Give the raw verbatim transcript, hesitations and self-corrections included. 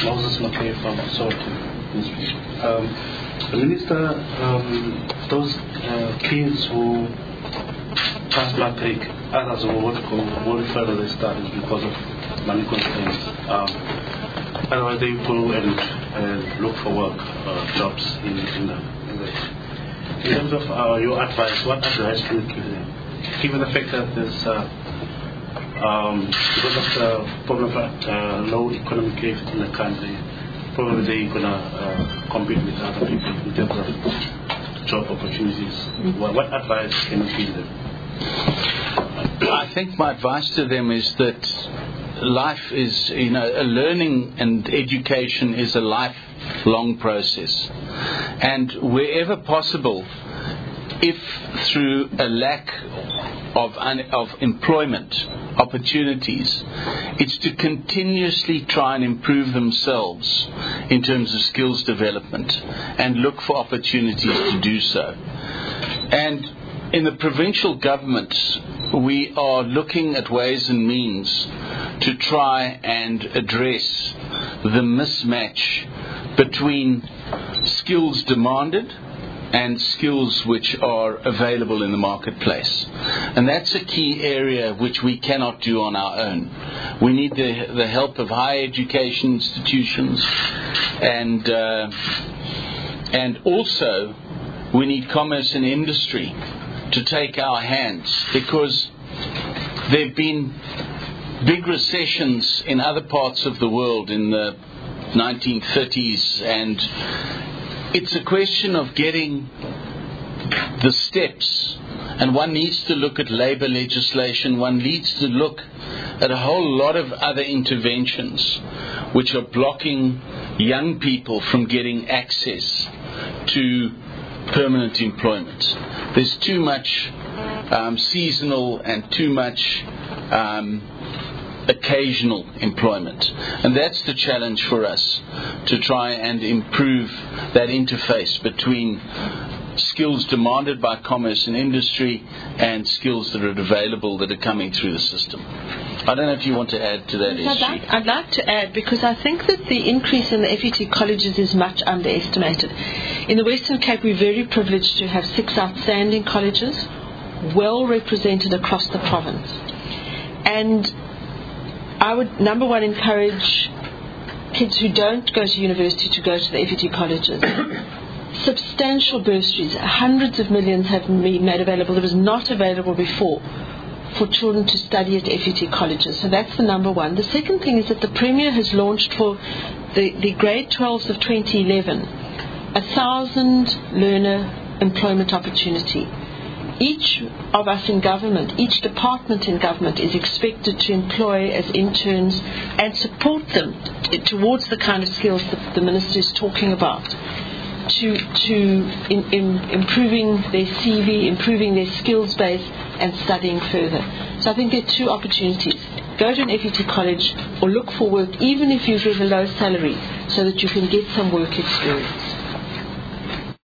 Moses McKay from Authority. Um, the Minister, um, those uh, kids who pass matric, others who want to go more further their studies because of money constraints. Um, otherwise, they go and uh, look for work, uh, jobs in, in, the, in, the, in terms of uh, your advice, what advice can you give them? Given the fact that there's uh, um, because of the problem of uh, low economic growth in the country, probably they're going to uh, compete with other people in terms of job opportunities. Mm-hmm. What, what advice can you give them? I think my advice to them is that life is, you know, a learning and education is a lifelong process. And wherever possible, if through a lack of un- of employment opportunities, it's to continuously try and improve themselves in terms of skills development and look for opportunities to do so. And in the provincial government, we are looking at ways and means to try and address the mismatch between skills demanded and skills which are available in the marketplace. And that's a key area which we cannot do on our own. We need the, the help of higher education institutions, and uh, and also we need commerce and industry to take our hands, because there have been big recessions in other parts of the world in the nineteen thirties, and it's a question of getting the steps, and one needs to look at labour legislation, one needs to look at a whole lot of other interventions which are blocking young people from getting access to permanent employment. There's too much um, seasonal and too much um, occasional employment, and that's the challenge for us, to try and improve that interface between skills demanded by commerce and industry and skills that are available that are coming through the system. I don't know if you want to add to that, yes, issue. I'd like, I'd like to add, because I think that the increase in the F E T colleges is much underestimated. In the Western Cape, we're very privileged to have six outstanding colleges, well represented across the province. And I would, number one, encourage kids who don't go to university to go to the F E T colleges. Substantial bursaries, hundreds of millions have been made available that was not available before for children to study at F E T colleges. So that's the number one. The second thing is that the Premier has launched for the, the grade twelves of twenty eleven a thousand learner employment opportunity. Each of us in government, each department in government is expected to employ as interns and support them t- towards the kind of skills that the Minister is talking about, to to in, in improving their C V, improving their skills base and studying further. So I think there are two opportunities. Go to an F E T college or look for work, even if you get a low salary, so that you can get some work experience.